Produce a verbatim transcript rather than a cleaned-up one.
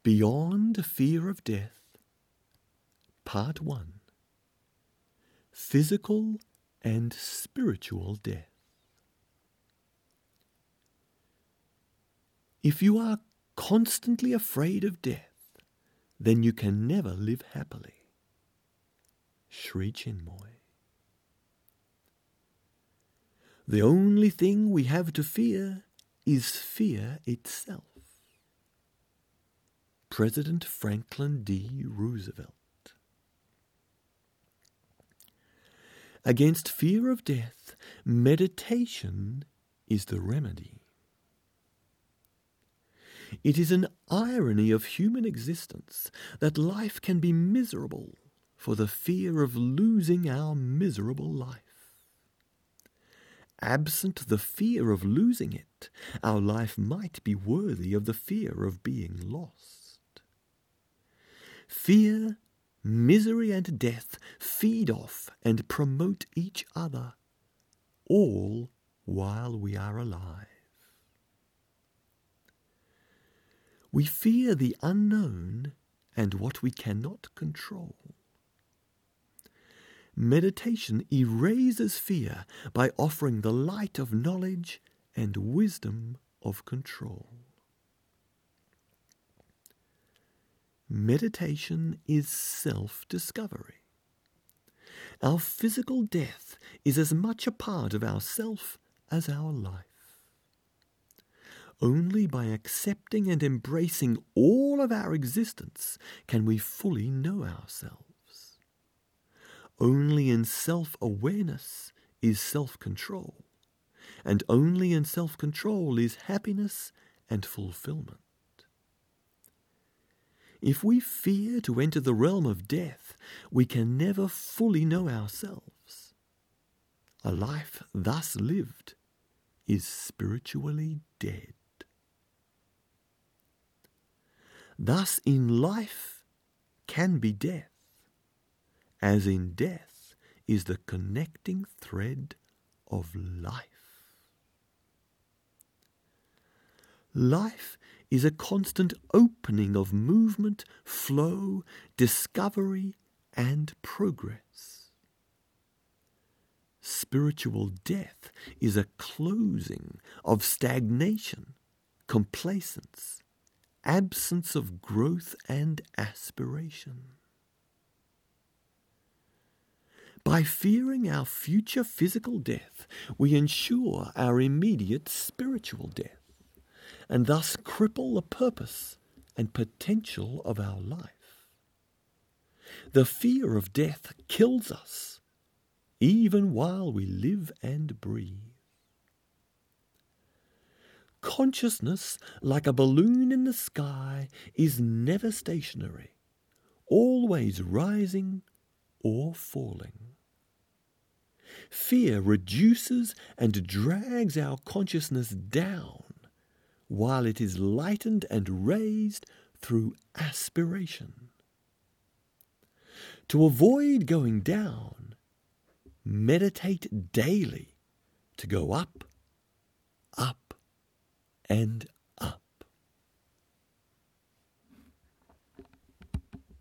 Beyond Fear of Death, Part one. Physical and Spiritual Death. If you are constantly afraid of death, then you can never live happily. Sri Chinmoy. The only thing we have to fear is fear itself. President Franklin D. Roosevelt. Against fear of death, meditation is the remedy. It is an irony of human existence that life can be miserable for the fear of losing our miserable life. Absent the fear of losing it, our life might be worthy of the fear of being lost. Fear, misery, and death feed off and promote each other, all while we are alive. We fear the unknown and what we cannot control. Meditation erases fear by offering the light of knowledge and wisdom of control. Meditation is self-discovery. Our physical death is as much a part of ourself as our life. Only by accepting and embracing all of our existence can we fully know ourselves. Only in self-awareness is self-control, and only in self-control is happiness and fulfillment. If we fear to enter the realm of death, we can never fully know ourselves. A life thus lived is spiritually dead. Thus in life can be death, as in death is the connecting thread of life. Life is a constant opening of movement, flow, discovery, and progress. Spiritual death is a closing of stagnation, complacence, absence of growth and aspiration. By fearing our future physical death, we ensure our immediate spiritual death, and thus cripple the purpose and potential of our life. The fear of death kills us, even while we live and breathe. Consciousness, like a balloon in the sky, is never stationary, always rising or falling. Fear reduces and drags our consciousness down, while it is lightened and raised through aspiration. To avoid going down, meditate daily to go up, up, and